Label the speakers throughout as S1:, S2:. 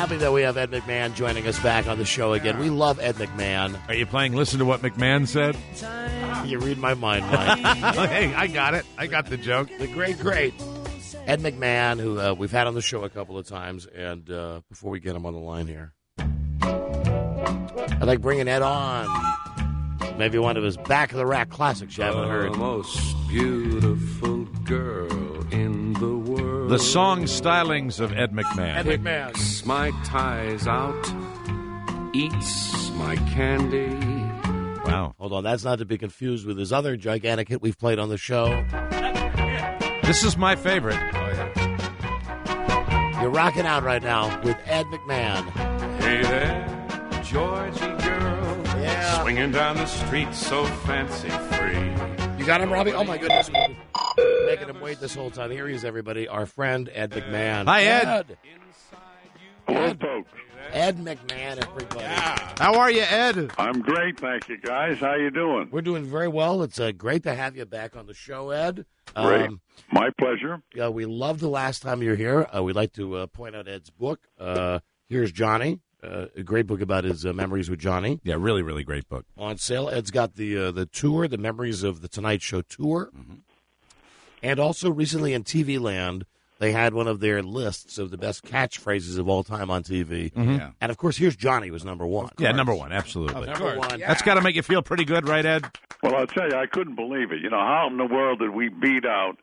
S1: happy that we have Ed McMahon joining us back on the show again. We love Ed McMahon.
S2: Are you playing Listen to What McMahon Said?
S1: You read my mind, Mike.
S2: Hey, I got it. I got the joke.
S1: The great Ed McMahon, who we've had on the show a couple of times. And before we get him on the line here, I'd like bringing Ed on. Maybe one of his back-of-the-rack classics you haven't heard.
S3: The most beautiful girl in the world.
S2: The song stylings of Ed McMahon.
S1: Ed McMahon.
S3: Picks my ties out, eats my candy.
S2: Wow.
S1: Hold on, that's not to be confused with his other gigantic hit we've played on the show.
S2: This is my favorite.
S1: You're rocking out right now with Ed McMahon.
S3: Hey there, Georgie girl.
S1: Yeah.
S3: Swinging down the street so fancy free.
S1: You got him, Robbie? Oh, my goodness. Making him wait this whole time. Here he is, everybody. Our friend, Ed McMahon.
S2: Hi, Ed.
S4: Hello, folks.
S1: Ed McMahon, everybody.
S2: How are you, Ed?
S4: I'm great, thank you, guys. How you doing?
S1: We're doing very well. It's great to have you back on the show, Ed.
S4: Great. My pleasure.
S1: We loved the last time you were here. We'd like to point out Ed's book. Here's Johnny, a great book about his memories with Johnny.
S2: Yeah, really, really great book.
S1: On sale. Ed's got the tour, the Memories of the Tonight Show tour. Mm-hmm. And also recently in TV Land, they had one of their lists of the best catchphrases of all time on TV.
S2: Mm-hmm. Yeah.
S1: And, of course, Here's Johnny was number one.
S2: Yeah, number one, absolutely.
S1: Number one. Yeah.
S2: That's got to make you feel pretty good, right, Ed?
S4: Well, I'll tell you, I couldn't believe it. You know, how in the world did we beat out,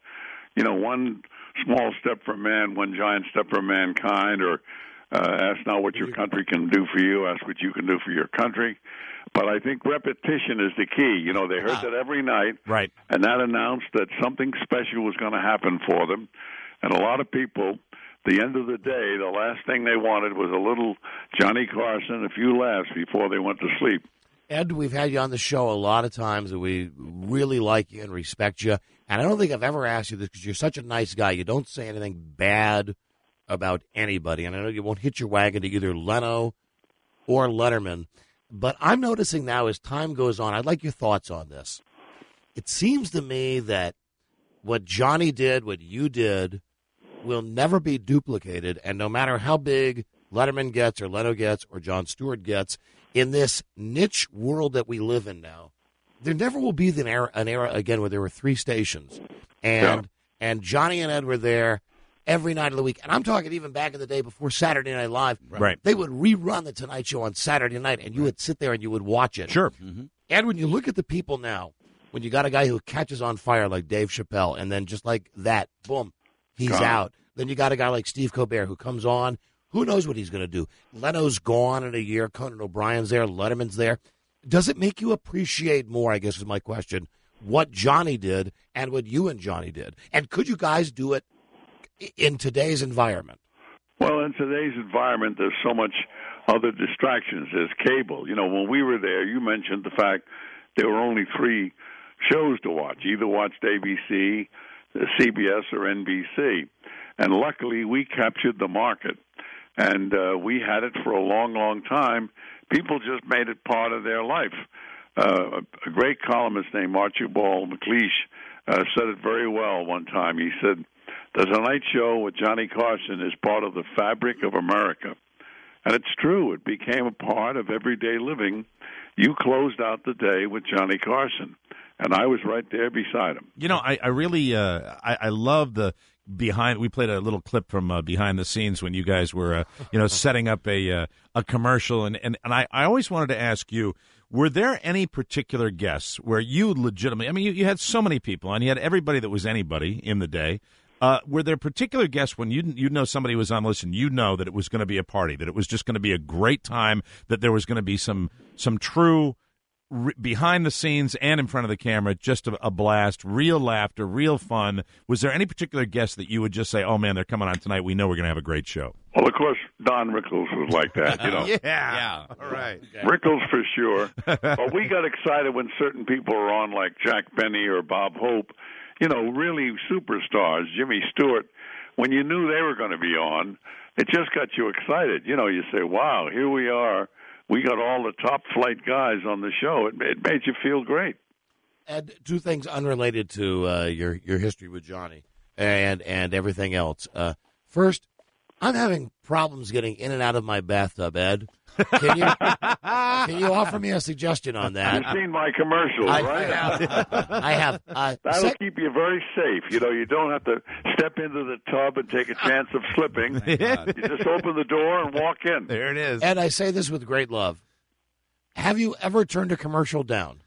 S4: one small step for man, one giant step for mankind, or ask not what your country can do for you, ask what you can do for your country. But I think repetition is the key. You know, they heard that every night.
S2: Right.
S4: And that announced that something special was going to happen for them. And a lot of people, the end of the day, the last thing they wanted was a little Johnny Carson, a few laughs before they went to sleep.
S1: Ed, we've had you on the show a lot of times, and we really like you and respect you. And I don't think I've ever asked you this because you're such a nice guy. You don't say anything bad about anybody. And I know you won't hitch your wagon to either Leno or Letterman. But I'm noticing now as time goes on, I'd like your thoughts on this. It seems to me that what Johnny did, what you did, will never be duplicated. And no matter how big Letterman gets or Leno gets or Jon Stewart gets, in this niche world that we live in now, there never will be an era again where there were three stations. And Johnny and Ed were there every night of the week. And I'm talking even back in the day before Saturday Night Live.
S2: Right.
S1: They would rerun The Tonight Show on Saturday night, and you would sit there and you would watch it.
S2: Sure.
S1: Mm-hmm. And when you look at the people now, when you got a guy who catches on fire like Dave Chappelle, and then just like that, boom, he's out. Then you got a guy like Steve Colbert who comes on. Who knows what he's going to do? Leno's gone in a year. Conan O'Brien's there. Letterman's there. Does it make you appreciate more, I guess is my question, what Johnny did and what you and Johnny did? And could you guys do it in today's environment?
S4: Well, in today's environment, there's so much other distractions. There's cable. You know, when we were there, you mentioned the fact there were only three shows to watch. Either watched ABC, CBS, or NBC. And luckily, we captured the market. And we had it for a long, long time. People just made it part of their life. A great columnist named Archibald MacLeish said it very well one time. He said, "The Tonight Show with Johnny Carson is part of the fabric of America." And it's true. It became a part of everyday living. You closed out the day with Johnny Carson, and I was right there beside him.
S2: You know, I really I love the behind. We played a little clip from behind the scenes when you guys were setting up a commercial, and I always wanted to ask you, were there any particular guests where you legitimately, I mean, you had so many people, and you had everybody that was anybody in the day. Were there particular guests when you know somebody was on the list and you know that it was going to be a party, that it was just going to be a great time, that there was going to be some true behind the scenes and in front of the camera, just a blast, real laughter, real fun? Was there any particular guest that you would just say, oh, man, they're coming on tonight, we know we're going to have a great show?
S4: Well, of course, Don Rickles was like that, you know.
S2: Yeah. All right.
S4: Rickles for sure. But we got excited when certain people were on, like Jack Benny or Bob Hope, you know, really superstars, Jimmy Stewart. When you knew they were going to be on, it just got you excited. You know, you say, wow, here we are. We got all the top flight guys on the show. It made you feel great.
S1: Ed, two things unrelated to your history with Johnny and everything else. First, I'm having problems getting in and out of my bathtub, Ed. Can you offer me a suggestion on that?
S4: You've seen my commercials, right?
S1: I have.
S4: That'll keep you very safe. You know, you don't have to step into the tub and take a chance of slipping. You just open the door and walk in.
S2: There it is.
S1: And I say this with great love. Have you ever turned a commercial down?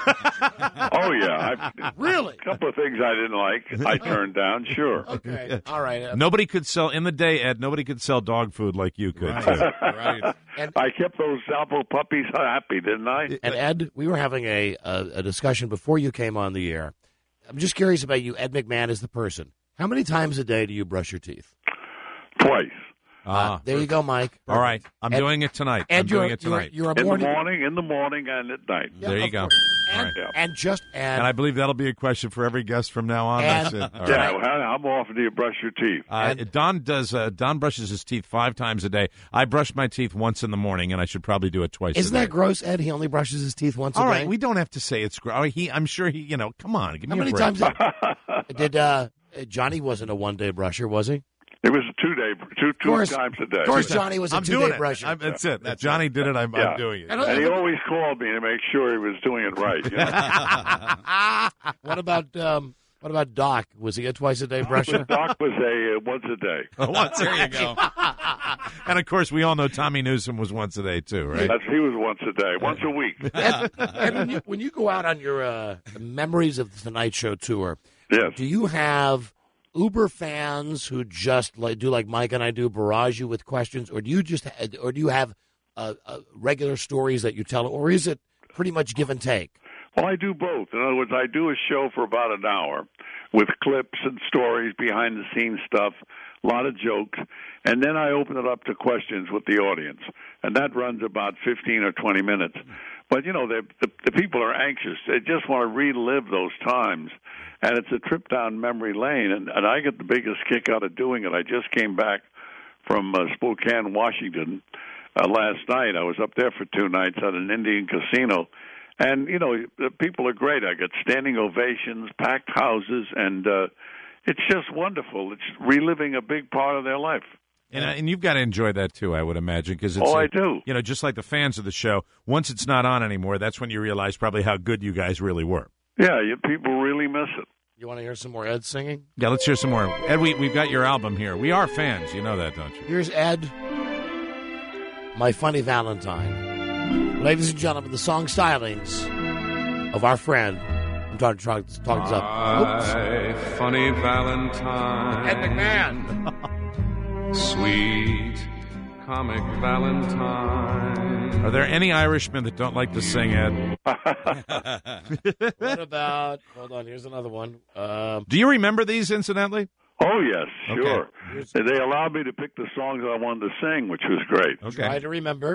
S4: Oh, yeah.
S1: Really?
S4: A couple of things I didn't like, I turned down, sure.
S1: Okay. All right.
S2: Nobody could sell, in the day, Ed, nobody could sell dog food like you could.
S5: Right.
S1: And,
S4: I kept those Alpo puppies happy, didn't I?
S1: and Ed, we were having a discussion before you came on the air. I'm just curious about you. Ed McMahon is the person. How many times a day do you brush your teeth?
S4: Twice.
S1: There you go, Mike.
S2: All right. I'm doing it tonight.
S1: Ed,
S2: I'm doing it tonight.
S1: You're a
S4: In
S1: morning.
S4: the morning, and at night.
S1: Yeah,
S2: There you
S1: of
S2: go.
S1: course. And,
S2: All right.
S1: and
S2: I believe that'll be a question for every guest from now on.
S1: And-
S2: That's it. All
S4: Yeah,
S2: right.
S4: how often do you brush your teeth?
S2: Don brushes his teeth 5 times a day. I brush my teeth once in the morning, and I should probably do it twice
S1: isn't
S2: a day.
S1: that gross, Ed? He only brushes his teeth once
S2: All
S1: a day.
S2: right, we don't have to say it's gross. I'm sure he, come on, give me
S1: How
S2: a
S1: many
S2: break.
S1: times did Johnny wasn't a one-day brusher, was he?
S4: It was a 2-day, two times a day.
S1: Of course, Johnny was a
S2: I'm doing
S1: two-day
S2: it.
S1: brusher.
S2: That's it. If Johnny did it, I'm doing it.
S1: And
S4: And he always called me to make sure he was doing it right. You know?
S1: What about Doc? Was he a twice-a-day brusher?
S4: Doc was a once a day.
S5: There you go.
S2: And of course, we all know Tommy Newsom was once a day too, right?
S4: He was once a day, once a week.
S1: And when you go out on your Memories of the Tonight Show tour,
S4: Yes.
S1: do you have Uber fans who just do like Mike and I do, barrage you with questions, or do you have regular stories that you tell, or is it pretty much give and take?
S4: Well, I do both. In other words, I do a show for about an hour with clips and stories, behind-the-scenes stuff, a lot of jokes, and then I open it up to questions with the audience, and that runs about 15 or 20 minutes. But, the people are anxious. They just want to relive those times, and it's a trip down memory lane, and I get the biggest kick out of doing it. I just came back from Spokane, Washington last night. I was up there for 2 nights at an Indian casino. And, the people are great. I get standing ovations, packed houses, and it's just wonderful. It's reliving a big part of their life.
S2: And you've got to enjoy that too, I would imagine, because it's
S4: I do.
S2: Just like the fans of the show. Once it's not on anymore, that's when you realize probably how good you guys really were.
S4: Yeah, people really miss it.
S1: You want to hear some more Ed singing?
S2: Yeah, let's hear some more. Ed, we've got your album here. We are fans. You know that, don't you?
S1: Here's Ed, My Funny Valentine. Ladies and gentlemen, the song stylings of our friend. I'm trying to talk this up.
S3: My funny Valentine.
S1: Ed McMahon.
S3: Sweet comic Valentine.
S2: Are there any Irishmen that don't like to sing, Ed?
S1: What about, hold on, here's another one.
S2: Do you remember these, incidentally?
S4: Oh, yes, sure.
S2: Okay.
S4: They allowed me to pick the songs I wanted to sing, which was great.
S2: Okay.
S1: Try to remember.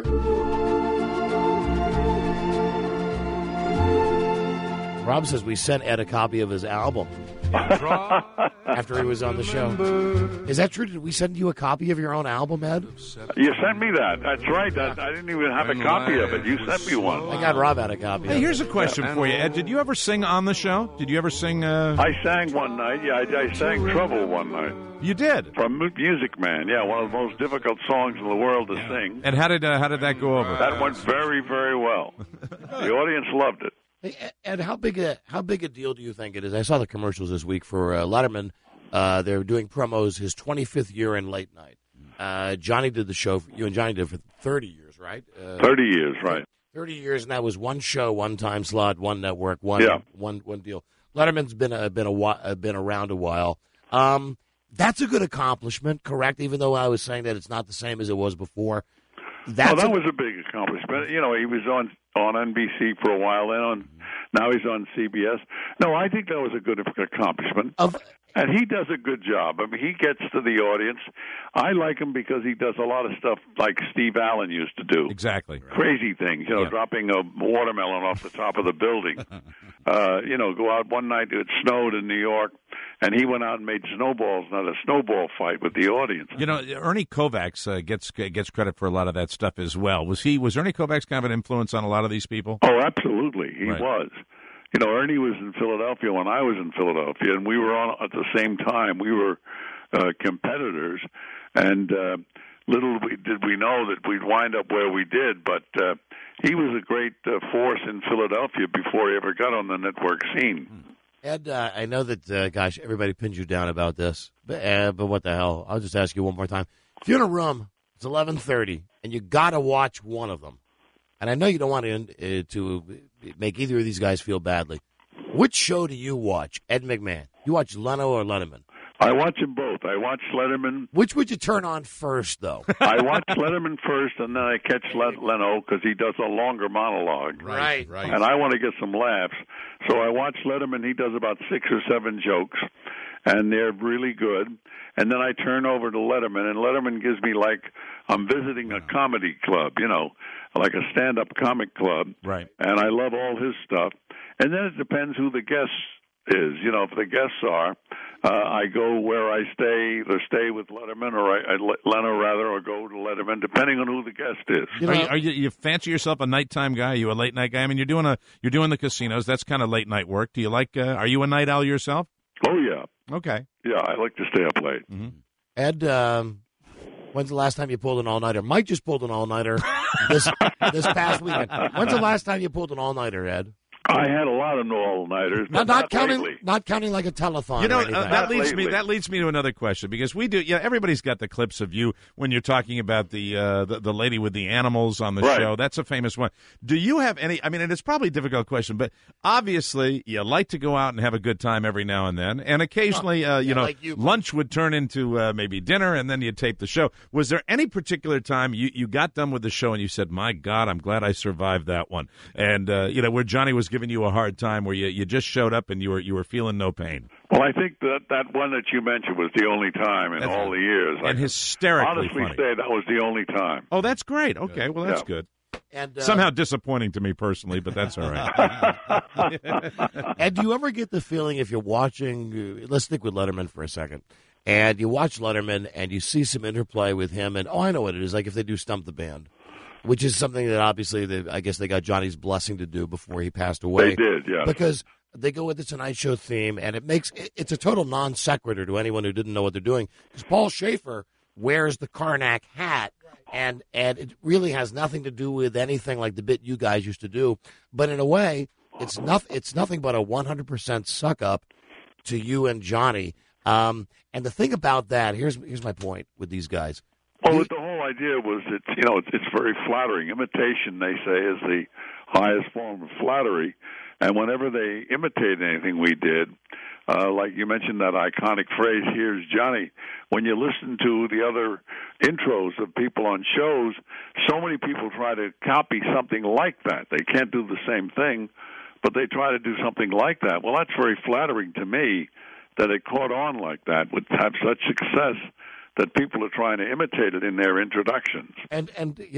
S1: Rob says we sent Ed a copy of his album after he was on the show. Is that true? Did we send you a copy of your own album, Ed?
S4: You sent me that. That's right. I didn't even have a copy of it. You sent me one.
S1: I got Rob out a copy.
S2: Hey, here's a question for you, Ed. Did you ever sing on the show? Did you ever sing?
S4: I sang one night. Yeah, I sang Trouble one night.
S2: You did?
S4: From Music Man. Yeah, one of the most difficult songs in the world to sing.
S2: And how did that go over?
S4: That went very, very well. The audience loved it.
S1: Hey, Ed, how big a deal do you think it is? I saw the commercials this week for Letterman. They're doing promos, his 25th year in late night. Johnny did the show. You and Johnny did it for 30 years, right?
S4: 30 years, right.
S1: 30 years, and that was one show, one time slot, one network, one deal. Letterman's been around a while. That's a good accomplishment, correct? Even though I was saying that it's not the same as it was before.
S4: That was a big accomplishment. He was on NBC for a while, now he's on CBS. No, I think that was a good accomplishment. And he does a good job. I mean, he gets to the audience. I like him because he does a lot of stuff like Steve Allen used to do.
S2: Exactly.
S4: Crazy things, dropping a watermelon off the top of the building. Go out one night, it snowed in New York, and he went out and made snowballs, not a snowball fight with the audience.
S2: Ernie Kovacs gets credit for a lot of that stuff as well. Was Ernie Kovacs kind of an influence on a lot of these people?
S4: Oh, absolutely. He was. Ernie was in Philadelphia when I was in Philadelphia, and we were on at the same time. We were competitors, And little did we know that we'd wind up where we did, but he was a great force in Philadelphia before he ever got on the network scene.
S1: Ed, I know that, gosh, everybody pins you down about this, but what the hell? I'll just ask you one more time. If you're in a room, it's 11:30, and you got to watch one of them, and I know you don't want to make either of these guys feel badly, which show do you watch, Ed McMahon? You watch Leno or Letterman?
S4: I watch them both. I watch Letterman.
S1: Which would you turn on first, though?
S4: I watch Letterman first, and then I catch Leno because he does a longer monologue.
S1: Right.
S4: And I want to get some laughs. So I watch Letterman. He does about 6 or 7 jokes, and they're really good. And then I turn over to Letterman, and Letterman gives me like I'm visiting a comedy club, like a stand-up comic club.
S2: Right.
S4: And I love all his stuff. And then it depends who the guest is. If the guests are, I go where I stay with Letterman, or Leno rather, or go to Letterman, depending on who the guest is.
S2: Are you fancy yourself a nighttime guy? Are you a late night guy? I mean, you're doing the casinos. That's kind of late night work. Do you like? Are you a night owl yourself?
S4: Oh yeah.
S2: Okay.
S4: Yeah, I like to stay up late.
S2: Mm-hmm.
S1: Ed, when's the last time you pulled an all-nighter? Mike just pulled an all-nighter this past weekend. When's the last time you pulled an all-nighter, Ed?
S4: I had a lot of all-nighters, but
S1: not counting like a telethon.
S2: That leads me to another question, because we do. Yeah, everybody's got the clips of you when you're talking about the lady with the animals on the show. That's a famous one. Do you have any? I mean, and it's probably a difficult question, but obviously you like to go out and have a good time every now and then, and occasionally, like lunch would turn into maybe dinner, and then you'd tape the show. Was there any particular time you got done with the show and you said, "My God, I'm glad I survived that one," and where Johnny was giving you a hard time, where you just showed up and you were feeling no pain?
S4: Well, I think that one that you mentioned was the only time in all the years.
S2: And hysterically
S4: honestly
S2: funny.
S4: Say that was the only time.
S2: Oh, that's great. Okay, well, that's good.
S1: And
S2: somehow disappointing to me personally, but that's all right.
S1: And do you ever get the feeling, if you're watching, let's stick with Letterman for a second, and you watch Letterman and you see some interplay with him, and I know what it is, like if they do Stump the Band, which is something that obviously I guess they got Johnny's blessing to do before he passed away.
S4: They did, yeah.
S1: Because they go with the Tonight Show theme, and it's a total non sequitur to anyone who didn't know what they're doing. Because Paul Schaefer wears the Karnak hat, and it really has nothing to do with anything like the bit you guys used to do. But in a way, it's nothing but a 100% suck up to you and Johnny. And the thing about that, here's my point with these guys.
S4: Well, the whole idea was it's very flattering. Imitation, they say, is the highest form of flattery. And whenever they imitated anything we did, like you mentioned that iconic phrase, "Here's Johnny," when you listen to the other intros of people on shows, so many people try to copy something like that. They can't do the same thing, but they try to do something like that. Well, that's very flattering to me that it caught on like that, would have such success that people are trying to imitate it in their introductions. And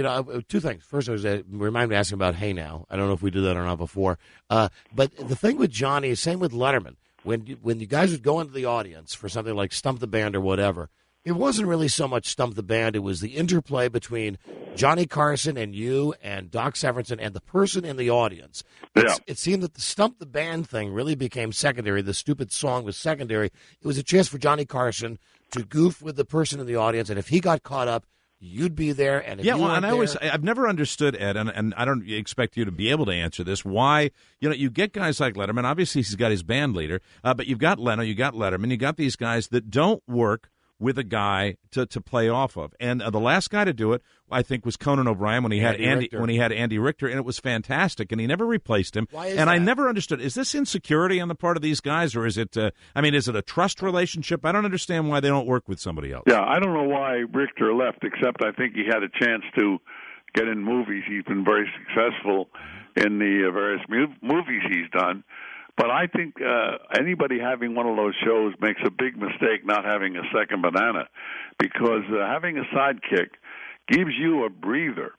S1: two things. First, I was remind me asking about Hey Now. I don't know if we did that or not before. But the thing with Johnny is same with Letterman. When you guys would go into the audience for something like Stump the Band or whatever, it wasn't really so much Stump the Band. It was the interplay between Johnny Carson and you and Doc Severinsen and the person in the audience. It seemed that the Stump the Band thing really became secondary. The stupid song was secondary. It was a chance for Johnny Carson to goof with the person in the audience, and if he got caught up, you'd be there. And if
S2: I've never understood, Ed, and I don't expect you to be able to answer this. Why you get guys like Letterman? Obviously, he's got his band leader, but you've got Leno, you got Letterman, you got these guys that don't work with a guy to play off of. And the last guy to do it, I think, was Conan O'Brien when he had Andy Richter, and it was fantastic. And he never replaced him.
S1: Why is
S2: that? I never understood. Is this insecurity on the part of these guys, or is it? Is it a trust relationship? I don't understand why they don't work with somebody else.
S4: Yeah, I don't know why Richter left, except I think he had a chance to get in movies. He's been very successful in the various movies he's done. But I think anybody having one of those shows makes a big mistake not having a second banana, because having a sidekick gives you a breather.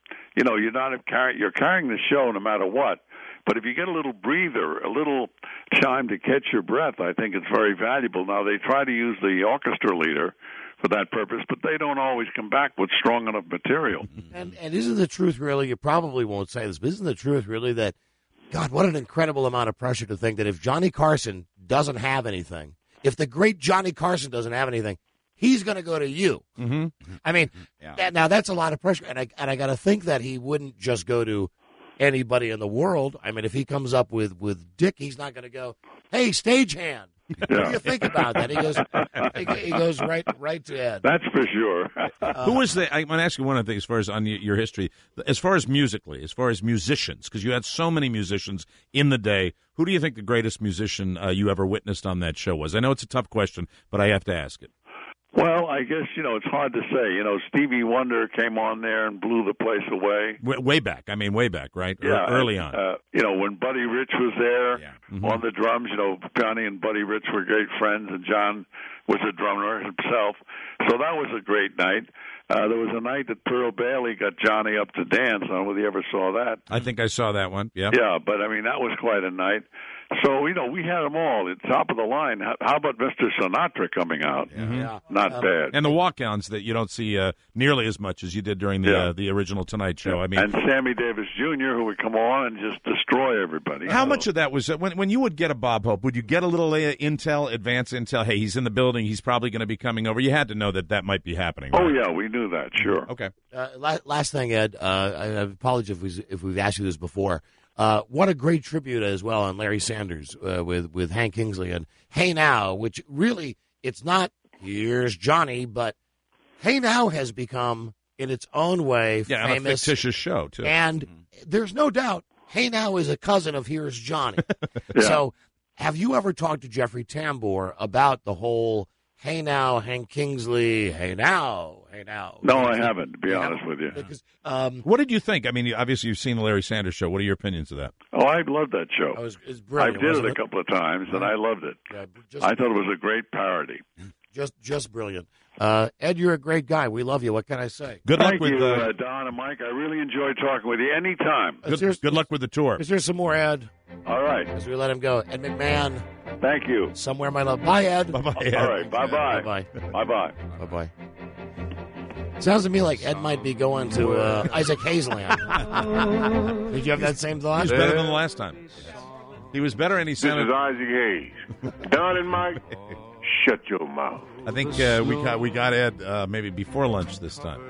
S4: You're carrying the show no matter what. But if you get a little breather, a little time to catch your breath, I think it's very valuable. Now, they try to use the orchestra leader for that purpose, but they don't always come back with strong enough material.
S1: And isn't the truth really, you probably won't say this, but isn't the truth really that, God, what an incredible amount of pressure to think that if Johnny Carson doesn't have anything, if the great Johnny Carson doesn't have anything, he's going to go to you.
S2: Mm-hmm.
S1: I mean,
S5: Yeah.
S1: now that's a lot of pressure, and I got to think that he wouldn't just go to anybody in the world. I mean, if he comes up with Dick, he's not going to go, "Hey, stagehand, what do you think about that?" He goes right to Ed.
S4: That's for sure.
S2: Who was the? I'm going to ask you one other thing as far as on your history, as far as musically, as far as musicians, because you had so many musicians in the day. Who do you think the greatest musician you ever witnessed on that show was? I know it's a tough question, but I have to ask it.
S4: Well, I guess, it's hard to say. Stevie Wonder came on there and blew the place away.
S2: Way back. I mean, way back, right?
S4: Yeah,
S2: Early on.
S4: When Buddy Rich was there
S2: Mm-hmm.
S4: on the drums, Johnny and Buddy Rich were great friends, and John was a drummer himself. So that was a great night. There was a night that Pearl Bailey got Johnny up to dance. I don't know whether you ever saw that.
S2: I think I saw that one. Yeah.
S4: Yeah, but, that was quite a night. So, we had them all at top of the line. How about Mr. Sinatra coming out?
S1: Yeah.
S4: Not bad.
S2: And the walk-ons that you don't see nearly as much as you did during the original Tonight Show. I mean,
S4: and Sammy Davis Jr., who would come on and just destroy everybody.
S2: how much of that was when you would get a Bob Hope? Would you get a little advance intel? Hey, he's in the building. He's probably going to be coming over. You had to know that might be happening. Right?
S4: Oh yeah, we knew that. Sure.
S2: Okay.
S1: Last thing, Ed. I apologize if we've asked you this before. What a great tribute as well on Larry Sanders with Hank Kingsley and Hey Now, which really it's not Here's Johnny, but Hey Now has become in its own way
S2: Yeah, and a
S1: famous.
S2: fictitious show too.
S1: And there's no doubt Hey Now is a cousin of Here's Johnny.
S4: Yeah.
S1: So have you ever talked to Jeffrey Tambor about the whole Hey Now, Hank Kingsley, Hey Now, Hey Now?
S4: No, I haven't, to be honest with you.
S1: Because,
S2: What did you think? I mean, obviously you've seen the Larry Sanders Show. What are your opinions of that?
S4: Oh, I loved that show.
S1: it's
S4: I
S1: brilliant.
S4: did
S1: wasn't
S4: it a couple of times, and I loved it.
S1: Yeah,
S4: I thought it was a great parody.
S1: just brilliant. Ed, you're a great guy. We love you. What can I say?
S2: Good luck
S4: Thank
S2: with
S4: you, Don and Mike. I really enjoyed talking with you anytime.
S2: good luck with the tour.
S1: Is there some more, Ed,
S4: All right.
S1: as we let him go? Ed McMahon,
S4: Thank you.
S1: somewhere my love. Bye, Ed.
S2: Bye-bye.
S4: All right. Bye-bye.
S1: Bye-bye.
S4: Bye-bye.
S1: Bye-bye. Sounds to me like Ed might be going to Isaac Hayes Land. Did you have that same thought?
S2: He was better than the last time. He was better, and he
S6: This
S2: sounded.
S6: is Isaac Hayes. Don and Mike, shut your mouth.
S2: I think we got Ed maybe before lunch this time.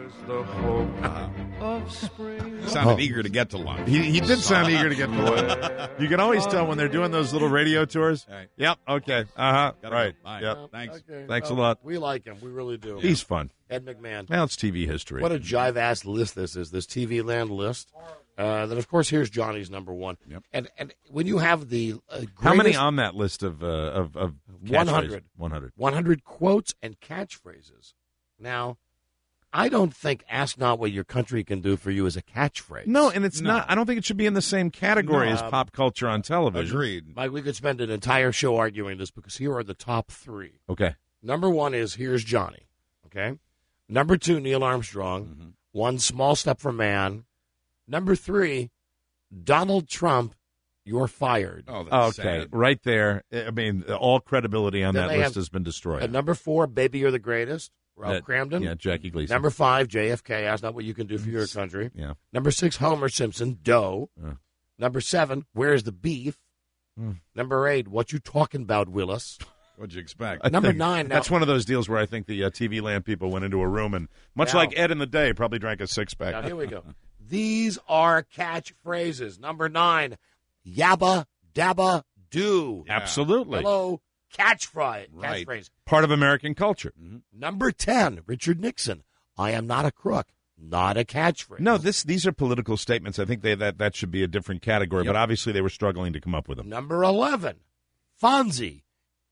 S5: Sounded eager to get to lunch.
S2: He did sound eager to get to lunch. You can always tell when they're doing those little radio tours.
S5: Right.
S2: Yep. Okay. Right.
S5: Bye.
S2: Yep.
S5: Thanks.
S1: Okay.
S2: Thanks a lot.
S1: We like him. We really do.
S2: He's fun.
S1: Ed McMahon.
S2: Now it's TV history.
S1: What a jive-ass list this is, this TV Land list. Then, of course, here's Johnny's number one.
S5: Yep.
S1: And when you have the
S2: How many
S1: greatest-
S2: on that list of
S1: 100.
S2: 100.
S1: 100 quotes and catchphrases. Now, I don't think "Ask Not What Your Country Can Do for You" is a catchphrase.
S2: No, and it's not. I don't think it should be in the same category
S1: No.
S2: as pop culture on television.
S5: Agreed.
S1: Mike, we could spend an entire show arguing this because here are the top three.
S2: Okay.
S1: Number one is "Here's Johnny." Okay. Number two, Neil Armstrong. One Small Step for Man. Number three, Donald Trump. You're fired.
S5: Oh, that's
S2: Okay.
S5: sad.
S2: Right there. I mean, all credibility on
S1: Then
S2: that
S1: they
S2: list
S1: have-
S2: has been destroyed.
S1: Number four, Baby You're the Greatest. Ralph Cramden.
S2: Yeah, Jackie Gleason.
S1: Number five, JFK. Ask Not What You Can Do for Your Country.
S2: Yeah.
S1: Number six, Homer Simpson. Doe.
S2: Yeah.
S1: Number seven, Where's the Beef? Number eight, What You Talking About, Willis?
S5: What'd you expect?
S2: I
S1: Number
S2: think
S1: nine, now-
S2: That's one of those deals where I think the TV Land people went into a room and, much
S1: Now-
S2: like Ed in the day, probably drank a six-pack.
S1: Now, here we go. These are catchphrases. Number nine, Yabba Dabba Do.
S2: Absolutely.
S1: Hello, catchphrase.
S5: Right.
S1: Catchphrase.
S2: Part of American culture.
S1: Number 10, Richard Nixon. I am not a crook. Not a catchphrase.
S2: No, these are political statements. I think that should be a different category, but obviously they were struggling to come up with them.
S1: Number 11, Fonzie.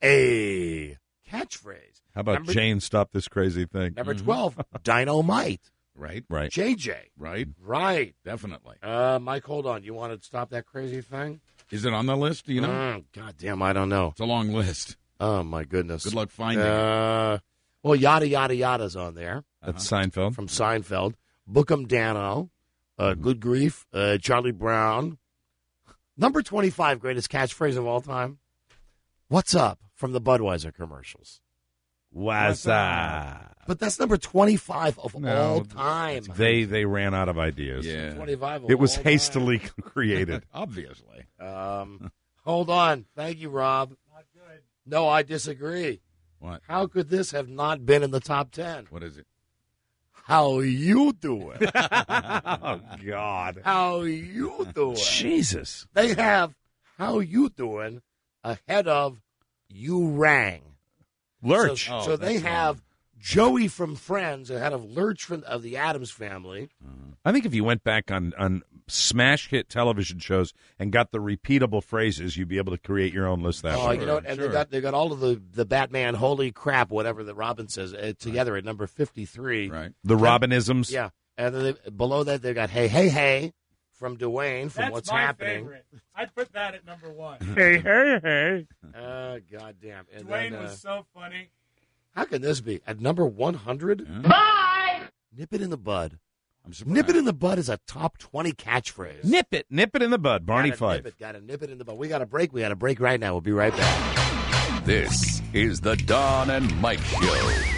S1: A catchphrase.
S2: How about
S1: Number-
S2: Jane, stop this crazy thing?
S1: Number 12, Dynamite.
S5: Right.
S2: Right.
S1: JJ.
S5: Right.
S1: Right.
S5: Definitely.
S1: Mike, hold on. You want to stop that crazy thing?
S5: Is it on the list? Do you know?
S1: God damn, I don't know.
S5: It's a long list.
S1: Oh, my goodness.
S5: Good luck finding it.
S1: Well, Yada Yada Yada's on there
S2: That's Seinfeld.
S1: from Seinfeld. Bookham Dano. Good Grief. Charlie Brown. Number 25, greatest catchphrase of all time. What's up? From the Budweiser commercials.
S2: What's up?
S1: But that's number 25 of
S2: No,
S1: all time.
S2: They ran out of ideas.
S5: Yeah.
S1: 25 of
S2: It was
S1: all time.
S2: hastily created.
S5: Obviously.
S1: Hold on. Thank you, Rob. Not good. No, I disagree.
S5: What?
S1: How could this have not been in the top 10?
S5: What is it?
S1: How you doing?
S2: Oh, God.
S1: How you doing?
S2: Jesus.
S1: They have How You Doing ahead of You Rang.
S2: Lurch.
S1: So they have Joey from Friends ahead of Lurch of the Addams Family.
S2: I think if you went back on smash hit television shows and got the repeatable phrases, you'd be able to create your own list that way.
S1: You know, and they got all of the Batman holy crap, whatever that Robin says, together at number 53.
S5: Right.
S2: The Robinisms.
S1: Yeah, and then below that they got Hey Hey Hey from Dwayne from
S7: That's
S1: What's
S7: my
S1: Happening.
S7: favorite. I'd put that at number 1.
S2: Hey, hey, hey.
S1: Goddamn. And
S7: Dwayne
S1: then,
S7: was so funny.
S1: how can this be at number 100?
S7: Bye!
S1: Nip it in the bud.
S5: I'm surprised.
S1: Nip it in the bud is a top 20 catchphrase.
S2: Nip it in the bud. Barney Fife.
S1: Gotta nip it in the bud. We got a break. We got a break right now. We'll be right back.
S8: This is the Don and Mike Show.